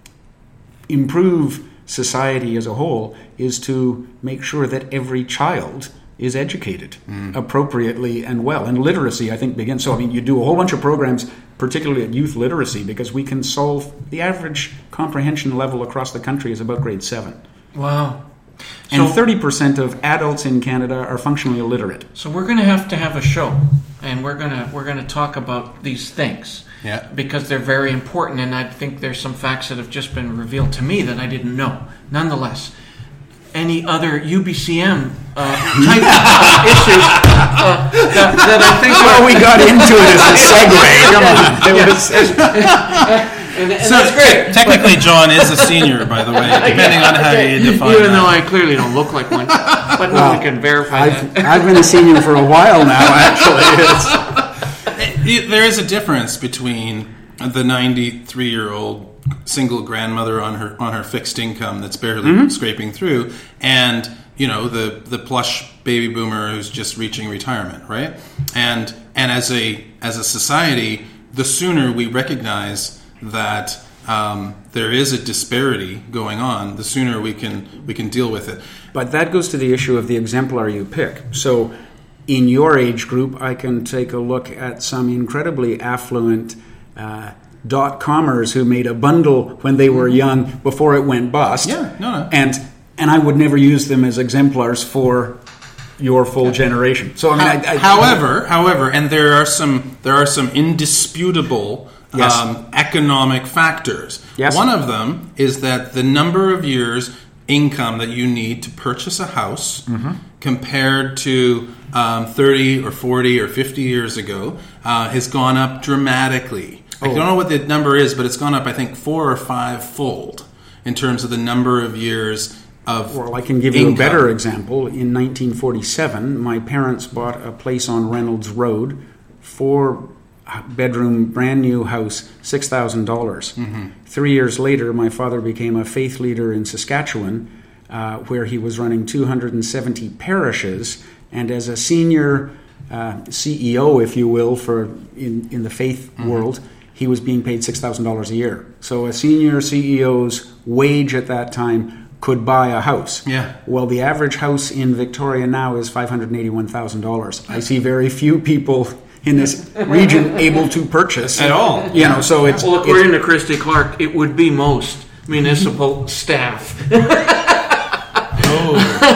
improve society as a whole is to make sure that every child is educated Mm. appropriately and well. And literacy, I think, begins. So, I mean, you do a whole bunch of programs, particularly at youth literacy, because we can solve the average comprehension level across the country is about grade seven. Wow. And So- thirty percent of adults in Canada are functionally illiterate. So we're going to have to have a show, and we're going to we're going to talk about these things, Yeah. because they're very important. And I think there's some facts that have just been revealed to me that I didn't know. Nonetheless, any other U B C M uh, type of issues uh, that, that I think Well, are, we got into it as a segue. Come on. It was, and, and that's great. Technically, John is a senior, by the way, depending on how you define Even though that. I clearly don't look like one, but no one can verify I've, that. I've been a senior for a while now, actually. It's, It- there is a difference between the ninety-three-year-old single grandmother on her on her fixed income that's barely scraping through, and you know the the plush baby boomer who's just reaching retirement, right? And and as a as a society, the sooner we recognize that um, there is a disparity going on, the sooner we can we can deal with it. but that goes to the issue of the exemplar you pick. So in your age group, I can take a look at some incredibly affluent uh, dot-commers who made a bundle when they were young before it went bust. Yeah, no, no. And, and I would never use them as exemplars for your full generation. So I mean, I, I, however, however, and there are some there are some indisputable Yes. um, economic factors. Yes. One of them is that the number of years income that you need to purchase a house Mm-hmm. compared to um, thirty or forty or fifty years ago uh, has gone up dramatically. I Oh. don't know what the number is, but it's gone up, I think, four or five fold in terms of the number of years of Well, I can give you income. a better example. In nineteen forty-seven, my parents bought a place on Reynolds Road, four bedroom, brand new house, six thousand dollars. Mm-hmm. Three years later, my father became a faith leader in Saskatchewan, uh, where he was running two hundred seventy parishes, and as a senior uh, C E O, if you will, for in, in the faith Mm-hmm. world, he was being paid six thousand dollars a year. So a senior C E O's wage at that time could buy a house. Yeah. Well, the average house in Victoria now is five hundred eighty-one thousand dollars. I see very few people in this region able to purchase At all. You know, so it's Well, according to Christy Clark, it would be most municipal staff. Oh,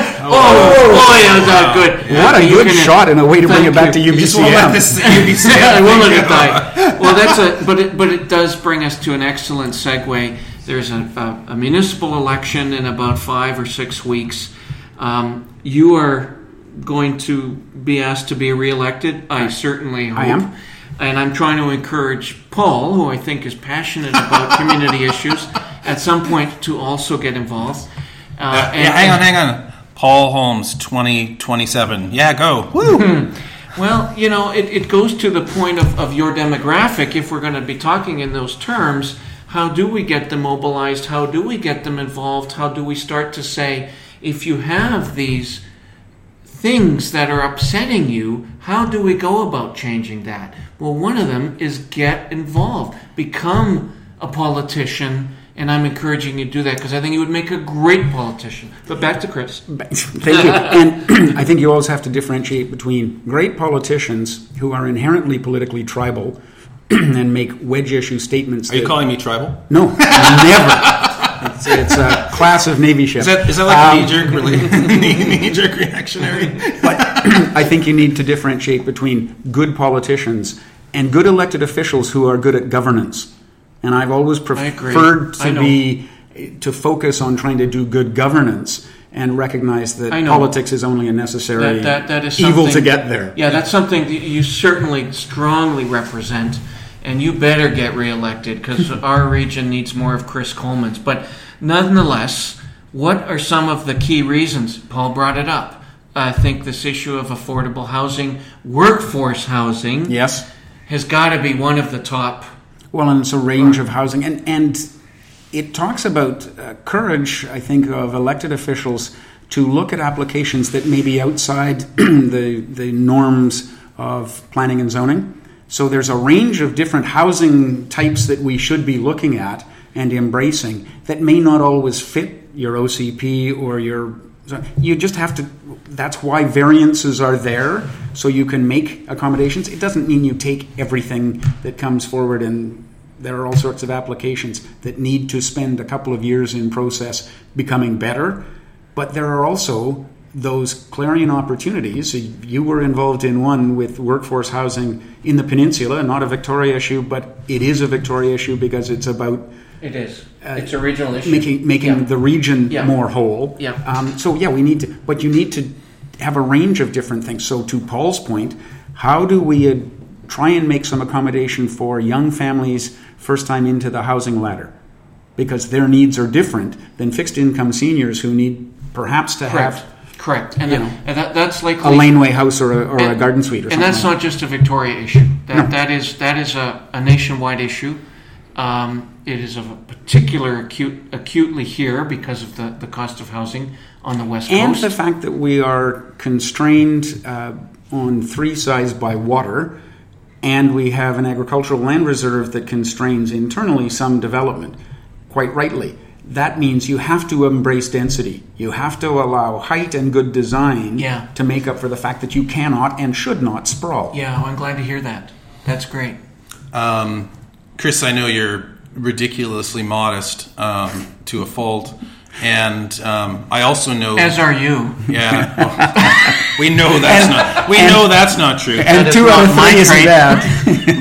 Oh, boy, that was good. what a You good can- shot and a way to bring Thank it back you. to You U B just C won't let M. this U B C M I won't let thing it go. die. Well, that's a but it but it does bring us to an excellent segue. There's a, a, a municipal election in about five or six weeks. Um, you are going to be asked to be reelected. I certainly hope. I am. And I'm trying to encourage Paul, who I think is passionate about community issues, at some point to also get involved. Uh, Uh, and- yeah, hang on, hang on. Paul Holmes, twenty twenty-seven. Yeah, go. Woo! Well, you know, it, it goes to the point of, of your demographic. If we're going to be talking in those terms, how do we get them mobilized? How do we get them involved? How do we start to say, if you have these things that are upsetting you, how do we go about changing that? Well, one of them is get involved. Become a politician. And I'm encouraging you to do that because I think you would make a great politician. But back to Chris. Thank you. And I think you always have to differentiate between great politicians who are inherently politically tribal and make wedge issue statements. Are you that- calling me tribal? No, never. It's, it's a class of Navy ship. Is that is that like Um, a knee-jerk, really, knee-jerk reactionary? But I think you need to differentiate between good politicians and good elected officials who are good at governance. And I've always agree. preferred I to know. be to focus on trying to do good governance and recognize that I know. politics is only a necessary That, that, that is evil something- to get there. Yeah, that's something that you certainly strongly represent, and you better get reelected because our region needs more of Chris Coleman's. But nonetheless, what are some of the key reasons? Paul brought it up. I think this issue of affordable housing, workforce housing, Yes. has got to be one of the top. Well, and it's a range of housing, and and it talks about uh, courage, I think, of elected officials to look at applications that may be outside the the norms of planning and zoning. So there's a range of different housing types that we should be looking at and embracing that may not always fit your O C P or your. You just have to. That's why variances are there, so you can make accommodations. It doesn't mean you take everything that comes forward, and there are all sorts of applications that need to spend a couple of years in process becoming better. But there are also those clarion opportunities. You were involved in one with workforce housing in the peninsula, not a Victoria issue, but it is a Victoria issue because it's about It is. Uh, it's a regional issue. making making Yeah. the region Yeah. more whole. Yeah. Um, so yeah, we need to, but you need to have a range of different things. So to Paul's point, how do we uh, try and make some accommodation for young families first time into the housing ladder? Because their needs are different than fixed income seniors who need perhaps to Correct. have Correct. And, you that, know, and that, that's a likely laneway house or a, or a And- garden suite or and something. that's like not just a Victoria issue. That No. that is that is a, a nationwide issue. Um, it is of a particular acute acutely here because of the, the cost of housing on the west and coast. the fact that we are constrained uh, on three sides by water, and we have an agricultural land reserve that constrains internally some development, quite rightly. That means you have to embrace density. You have to allow height and good design Yeah. to make up for the fact that you cannot and should not sprawl. yeah, I'm glad to hear that. That's great. Um, Chris, I know you're ridiculously modest um, to a fault, and um, I also know. As are you. Yeah, well, we know that's not. We know that's not true. And That two is out not of my three isn't trait. bad.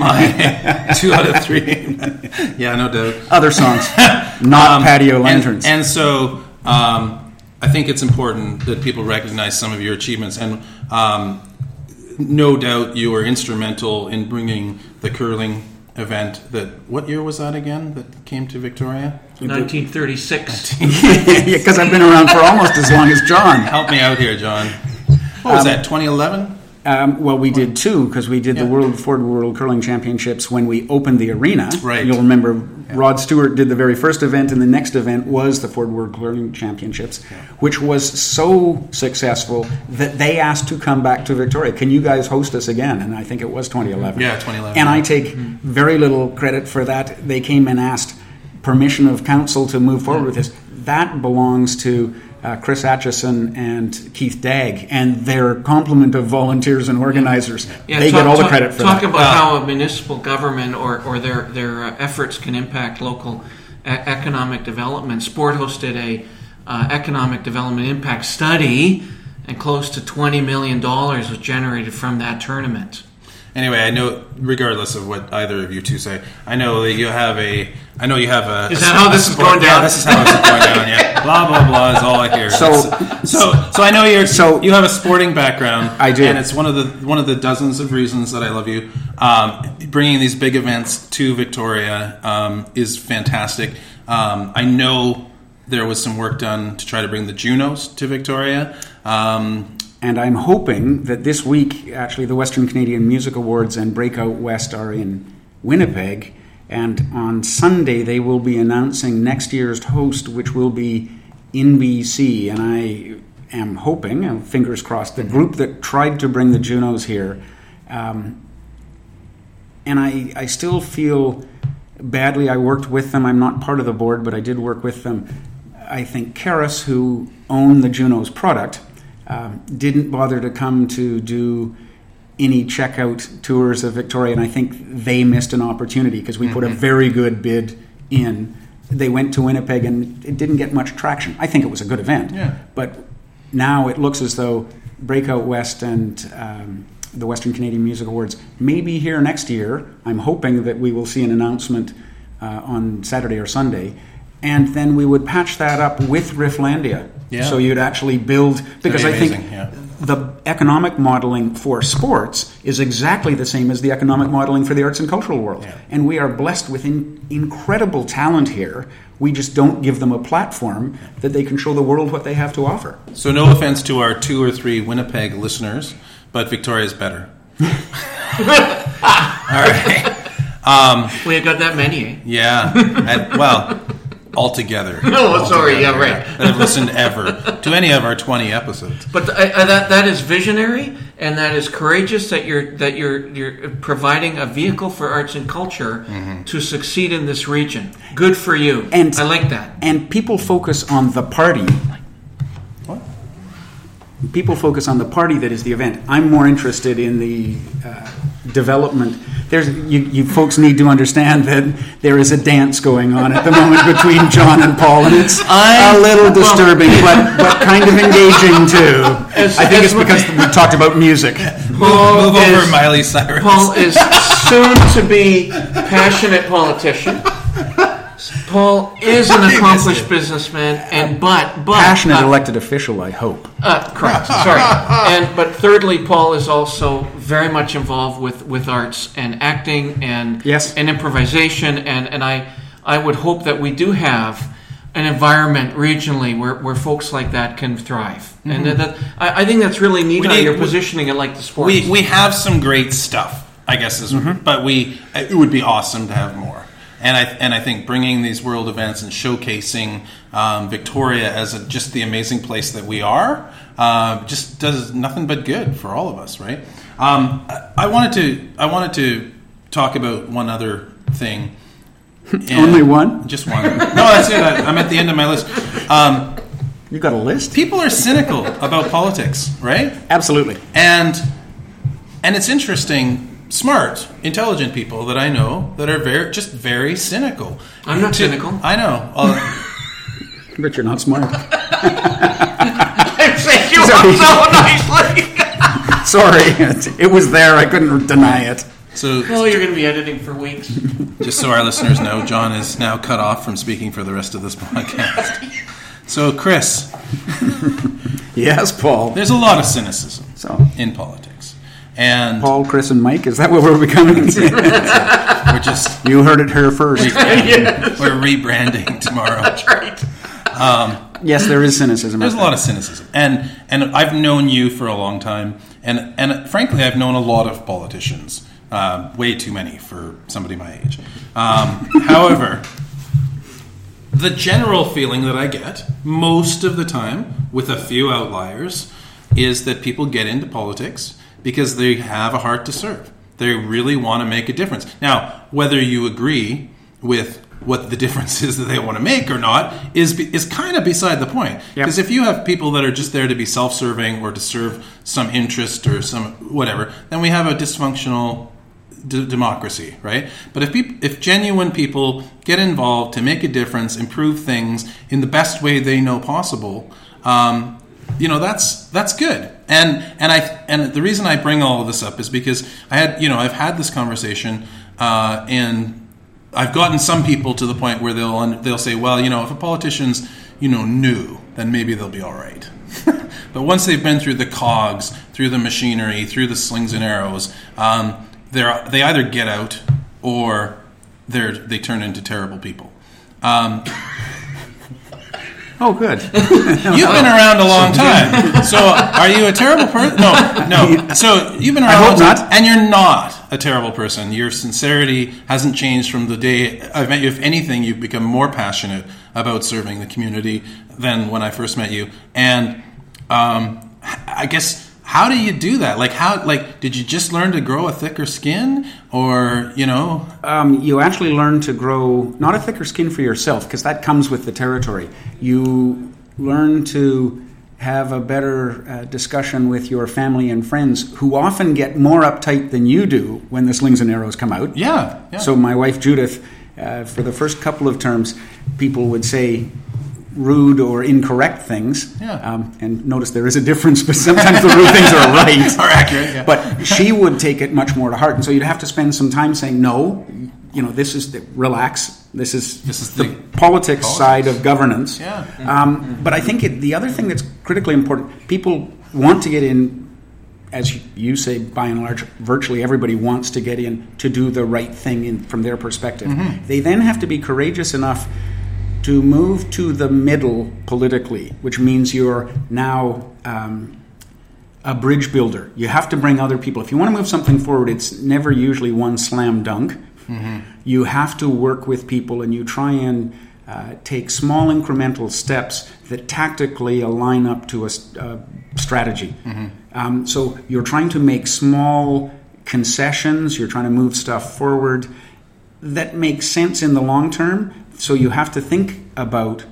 My two out of three. Yeah, no doubt. Other songs, not Um, patio and- lanterns. And, so, um, I think it's important that people recognize some of your achievements, and um, no doubt you were instrumental in bringing the curling event. That what year was that again? That came to Victoria? nineteen thirty-six. Yeah, because I've been around for almost as long as John. Help me out here, John. What was um, that? twenty eleven. Um, well, we did two, because we did yeah. the World Ford World Curling Championships when we opened the arena. Right. You'll remember yeah. Rod Stewart did the very first event, and the next event was the Ford World Curling Championships, yeah. which was so successful that they asked to come back to Victoria. Can you guys host us again? And I think it was twenty eleven. Yeah, twenty eleven. And I take mm-hmm. very little credit for that. They came and asked permission of council to move forward yeah. with this. That belongs to Uh, Chris Atchison and Keith Dagg and their complement of volunteers and organizers. Yeah, they talk, get all talk, the credit for talk that. Talk about uh, how a municipal government or, or their, their uh, efforts can impact local e- economic development. Sport hosted a uh, economic development impact study, and close to twenty million dollars was generated from that tournament. Anyway, I know, regardless of what either of you two say, I know that you have a. I know you have a. Is a, that how this is going down? Yeah, this is how this is going down. Yeah, blah blah blah is all I hear. So, so, so I know you're. So you have a sporting background. I do, and it's one of the one of the dozens of reasons that I love you. Um, bringing these big events to Victoria um, is fantastic. Um, I know there was some work done to try to bring the Junos to Victoria. Um, And I'm hoping that this week, actually, the Western Canadian Music Awards and Breakout West are in Winnipeg. And on Sunday, they will be announcing next year's host, which will be N B C. And I am hoping, and fingers crossed, the group that tried to bring the Junos here. Um, and I, I still feel badly. I worked with them. I'm not part of the board, but I did work with them. I think Karis, who owned the Junos product, Um, didn't bother to come to do any checkout tours of Victoria, and I think they missed an opportunity because we mm-hmm. put a very good bid in. They went to Winnipeg and it didn't get much traction. I think it was a good event, yeah. but now it looks as though Breakout West and um, the Western Canadian Music Awards may be here next year. I'm hoping that we will see an announcement uh, on Saturday or Sunday, and then we would patch that up with Rifflandia. Yeah. So you'd actually build, because be I think yeah. the economic modeling for sports is exactly the same as the economic modeling for the arts and cultural world. Yeah. And we are blessed with in, incredible talent here. We just don't give them a platform that they can show the world what they have to offer. So no offense to our two or three Winnipeg listeners, but Victoria's better. All right. Um, we have got that many, eh? Yeah. And, well... Altogether. Oh, altogether, sorry. Yeah, right. That have listened ever to any of our twenty episodes. But uh, that that is visionary, and that is courageous. That you're that you're you're providing a vehicle for arts and culture mm-hmm. to succeed in this region. Good for you. And I like that. And people focus on the party. What? People focus on the party that is the event. I'm more interested in the uh, development. There's, you, you folks need to understand that there is a dance going on at the moment between John and Paul, and it's I'm, a little disturbing, well, but, but kind of engaging too. As, I think it's because we talked about music. Paul Move over, is, Miley Cyrus. Paul is soon to be passionate politician. Paul is an accomplished businessman, and but but passionate uh, elected official, I hope. Uh, correct. Sorry. And but thirdly, Paul is also very much involved with, with arts and acting and yes. and improvisation, and, and I I would hope that we do have an environment regionally where, where folks like that can thrive, mm-hmm. and that, that I, I think that's really neat. How you're positioning it like the sports. We we have some great stuff, I guess, is mm-hmm. but we it would be awesome to have more. And I and I think bringing these world events and showcasing um, Victoria as a, just the amazing place that we are uh, just does nothing but good for all of us, right? Um, I, I wanted to I wanted to talk about one other thing. Only one? Just one. No, that's it. I, I'm at the end of my list. Um, you got a list? People are cynical about politics, right? Absolutely. And and it's interesting. Smart, intelligent people that I know that are very, just very cynical. I'm not to, cynical. I know. Uh, but you're not smart. I'm saying you up so nicely. Sorry, it was there. I couldn't deny it. So, well, you're going to be editing for weeks. Just so our listeners know, John is now cut off from speaking for the rest of this podcast. So, Chris. Yes, Paul. There's a lot of cynicism so, in politics. And Paul, Chris, and Mike, is that what we're becoming? We're just... You heard it here first. Yes. We're rebranding tomorrow. That's right. Um, yes, there is cynicism. There's a lot of cynicism. And and I've known you for a long time. And, and frankly, I've known a lot of politicians. Uh, way too many for somebody my age. Um, however... The general feeling that I get most of the time, with a few outliers, is that people get into politics because they have a heart to serve. They really want to make a difference. Now, whether you agree with what the difference is that they want to make or not is is kind of beside the point. Because yep. if you have people that are just there to be self-serving or to serve some interest or some whatever, then we have a dysfunctional D- democracy, right? But if people, if genuine people get involved to make a difference, improve things in the best way they know possible, um, you know, that's that's good. And and I and the reason I bring all of this up is because I had, you know, I've had this conversation, uh, and I've gotten some people to the point where they'll they'll say, well, you know, if a politician's, you know, new, then maybe they'll be all right. But once they've been through the cogs, through the machinery, through the slings and arrows, um, They're, they either get out or they they turn into terrible people. Um, oh, good. You've been around a long time. So are you a terrible person? No, no. So you've been around I a hope long time, not. and you're not a terrible person. Your sincerity hasn't changed from the day I've met you. If anything, you've become more passionate about serving the community than when I first met you. And um, I guess... How do you do that? Like, how? Like, did you just learn to grow a thicker skin, or you know? Um, you actually learn to grow not a thicker skin for yourself, because that comes with the territory. You learn to have a better uh, discussion with your family and friends, who often get more uptight than you do when the slings and arrows come out. Yeah. yeah. So my wife Judith, uh, for the first couple of terms, people would say rude or incorrect things. Yeah. Um, and notice there is a difference, but sometimes the rude things are right. Are accurate, yeah. But she would take it much more to heart. And so you'd have to spend some time saying, no, you know, this is, the, relax. This is, this is the, the politics, politics side of governance. Yeah. Um, but I think it, the other thing that's critically important, people want to get in, as you say, by and large, virtually everybody wants to get in to do the right thing in, from their perspective. Mm-hmm. They then have to be courageous enough to move to the middle politically, which means you're now um, a bridge builder. You have to bring other people. If you want to move something forward, it's never usually one slam dunk. Mm-hmm. You have to work with people, and you try and uh, take small incremental steps that tactically align up to a uh, strategy. Mm-hmm. Um, so you're trying to make small concessions. You're trying to move stuff forward that makes sense in the long term. So you have to think about,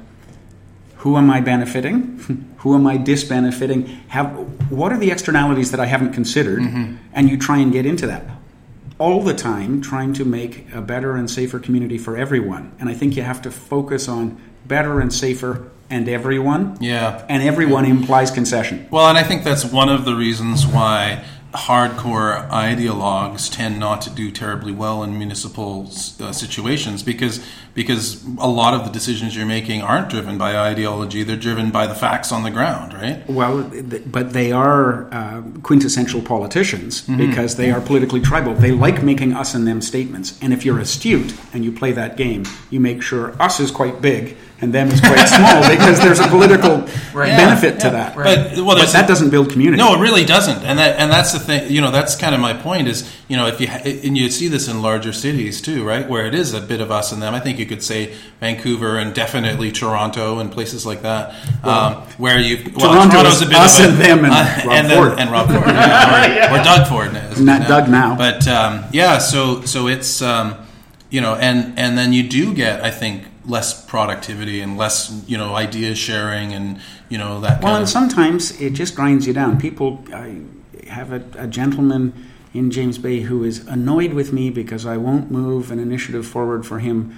who am I benefiting? Who am I disbenefiting? Have, what are the externalities that I haven't considered? Mm-hmm. And you try and get into that. All the time trying to make a better and safer community for everyone. And I think you have to focus on better and safer and everyone. Yeah. And everyone implies concession. Well, and I think that's one of the reasons why hardcore ideologues tend not to do terribly well in municipal uh, situations, because because a lot of the decisions you're making aren't driven by ideology; they're driven by the facts on the ground, right? Well, but they are uh, quintessential politicians, mm-hmm. because they are politically tribal. They like making us and them statements, and if you're astute and you play that game, you make sure us is quite big and them is quite small, because there's a political right. benefit yeah, to yeah. that. Right. But, well, but that doesn't build community. No, it really doesn't, and that and that's the thing. You know, that's kind of my point. Is, you know, if you and you see this in larger cities too, right, where it is a bit of us and them. I think you could say Vancouver and definitely Toronto and places like that, um, where you well, Toronto Toronto's is a bit us of a, and them and uh, Rob and, Ford then, and Rob Ford, yeah, or, or Doug Ford is not Doug now. But um, yeah, so so it's um, you know, and and then you do get, I think, less productivity and less, you know, idea sharing and, you know, that kind well, of... and sometimes it just grinds you down. People, I have a, a gentleman in James Bay who is annoyed with me because I won't move an initiative forward for him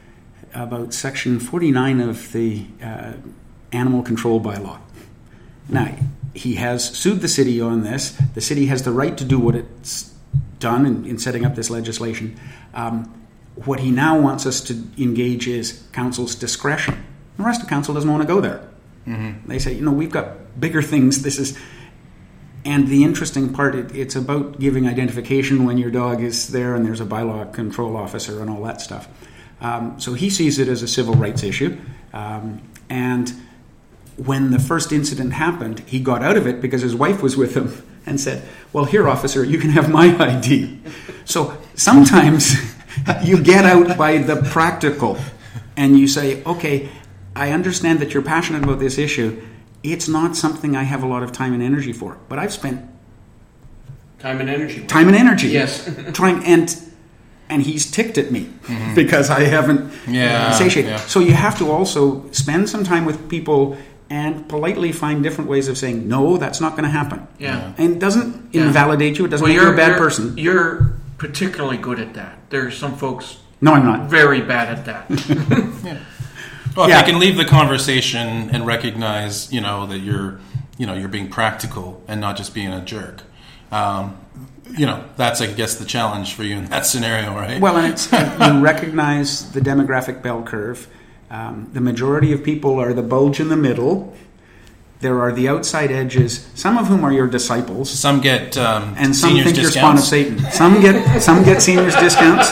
about Section forty-nine of the uh, Animal Control Bylaw. Now, he has sued the city on this. The city has the right to do what it's done in, in setting up this legislation. Um, What he now wants us to engage is council's discretion. The rest of council doesn't want to go there. Mm-hmm. They say, you know, we've got bigger things. This is... And the interesting part, it, it's about giving identification when your dog is there and there's a bylaw control officer and all that stuff. Um, so he sees it as a civil rights issue. Um, and when the first incident happened, he got out of it because his wife was with him and said, well, here, officer, you can have my I D. So sometimes you get out by the practical and you say, okay, I understand that you're passionate about this issue. It's not something I have a lot of time and energy for, but I've spent time and energy. Time and energy. Yes. trying and and he's ticked at me mm-hmm. because I haven't yeah, satiated. Yeah. So you have to also spend some time with people and politely find different ways of saying, no, that's not going to happen. Yeah. And it doesn't yeah. invalidate you. It doesn't well, make you a bad you're, person. You're particularly good at that. There are some folks no, I'm not. very bad at that. yeah. Well, if yeah. they can leave the conversation and recognize, you know, that you're, you know, you're being practical and not just being a jerk. Um, you know, that's, I guess, the challenge for you in that scenario, right? Well, and it's you recognize the demographic bell curve. Um, the majority of people are the bulge in the middle. There are the outside edges, some of whom are your disciples. Some get um, and some seniors think discounts. you're spawn of Satan. Some get some get seniors discounts,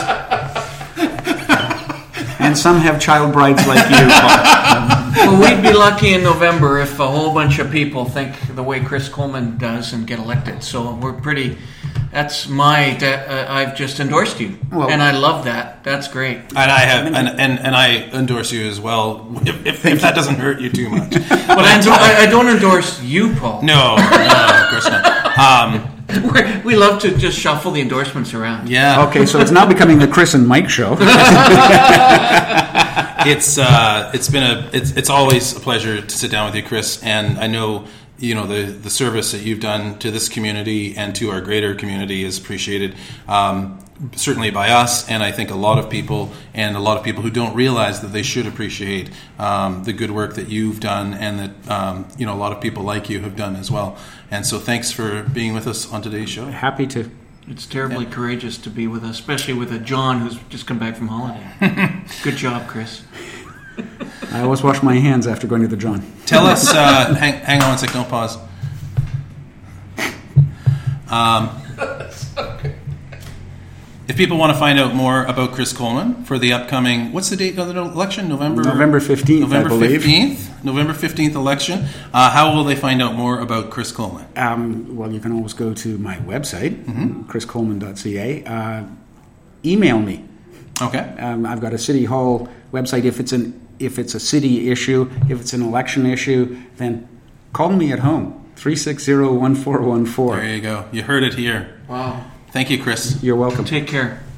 and some have child brides like you. Well, we'd be lucky in November if a whole bunch of people think the way Chris Coleman does and get elected. So we're pretty. That's my. Uh, I've just endorsed you, well, and I love that. That's great. And I have, and and, and I endorse you as well. If, if, if that doesn't hurt you too much, but I, do, I, I don't endorse you, Paul. No, no, of course not. Um, We're, we love to just shuffle the endorsements around. Yeah. Okay, so it's now becoming the Chris and Mike show. it's uh, it's been a it's it's always a pleasure to sit down with you, Chris, and I know. You know, the, the service that you've done to this community and to our greater community is appreciated, um, certainly by us, and I think a lot of people, and a lot of people who don't realize that they should appreciate um, the good work that you've done and that, um, you know, a lot of people like you have done as well. And so thanks for being with us on today's show. Happy to. It's terribly yeah. courageous to be with us, especially with a John who's just come back from holiday. Good job, Chris. I always wash my hands after going to the John. Tell us, uh, hang, hang on one second, don't pause. Um, if people want to find out more about Chris Coleman for the upcoming, what's the date of the election? November November fifteenth, November I believe. fifteenth, November fifteenth election. Uh, how will they find out more about Chris Coleman? Um, well, you can always go to my website, mm-hmm. chris coleman dot c a. Uh, email me. Okay. Um, I've got a City Hall website. If it's an if it's a city issue, if it's an election issue, then call me at home. three six zero, one four one four. There you go. You heard it here. Wow. Thank you, Chris. You're welcome. Take care.